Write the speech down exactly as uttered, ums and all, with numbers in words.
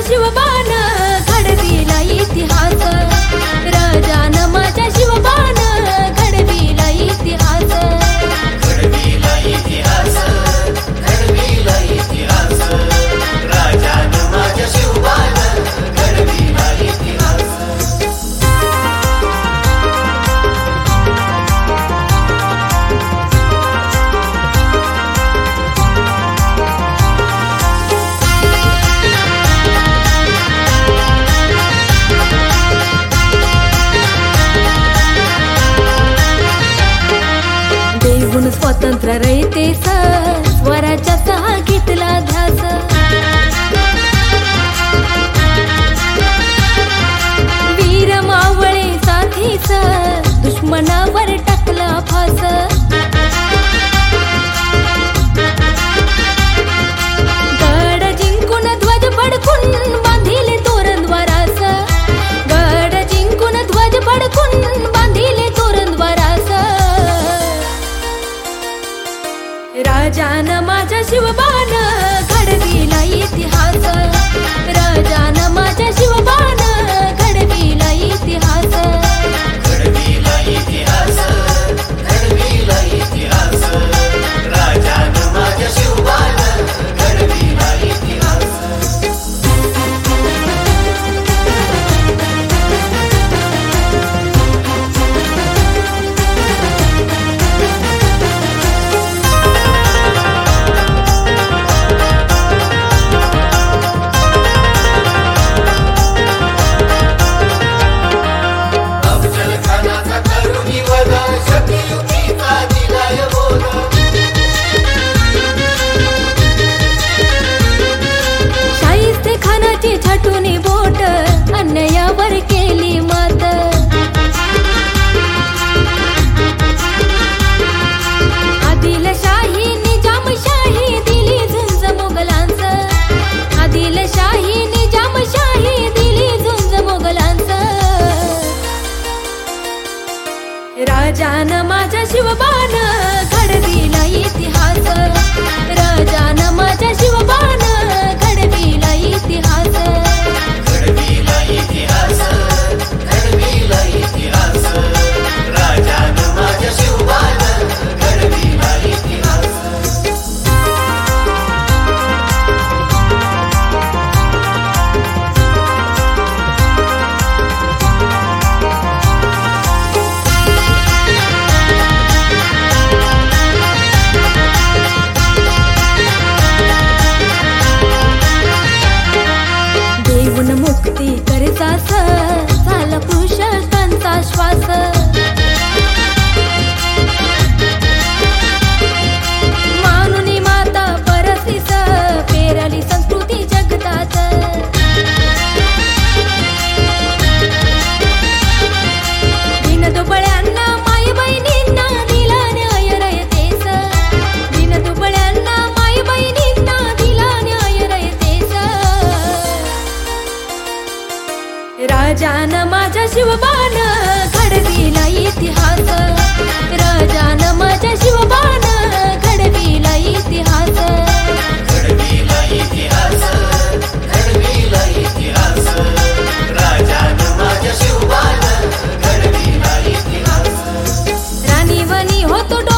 शिवबान घडविला इतिहास, राजान माझ्या शिवबान घडविला इतिहास, घडविला इतिहास, घडविला इतिहास, राजान माझ्या शिवबान घडविला इतिहास. देऊन स्वतंत्र रयतेस स्वराज्याचा हा घेतला ध्यास, वीर मावळे साथीस दुश्मनावर टाकला फास, गड जिंकून ध्वज फडकून बांधिले तोरणद्वारास, गड जिंकून ध्वज फडकून बांधिले तोरणद्वारास, राजान माझ्या शिवबान घडविला इतिहास, राजान माझ्या शिवबान घडविला इतिहास, घडविला इतिहास, घडविला इतिहास, राजान माझ्या शिवबान घडविला इतिहास. अफजलखानाचा करुणी वध, शक्तियुक्तीचा दिलाय बोध, शाहिस्ते खानाची छाटूनी बोट अन्यायावर केली मात, आदिलशाही निजामशाही दिली झुंज मोगलांच, आदिलशाही निजामशाही दिली झुंज मोगलांच, राजान माझ्या शिवबान घडविला इतिहास, राजान माझ्या शिवबान घडविला इतिहास, घडविला इतिहास, घडविला इतिहास, राजान माझ्या शिवबान घडविला इतिहास. देऊन मुक्ती करतास झाला पुरुषांचा श्वास, मानुनी माता परसीस पेरली संस्कृती जगतात, दीनदुबळ्यांना माय बहिणींना दिला न्याय रयतेस, दीनदुबळ्यांना माय बहिणींना दिला न्याय रयतेस, राजान माझ्या शिवबान घडविला इतिहास, राजान माझ्या शिवबान घडविला इतिहास, घडविला इतिहास, घडविला इतिहास, राजान माझ्या शिवबान घडविला इतिहास. राणी वनी होतो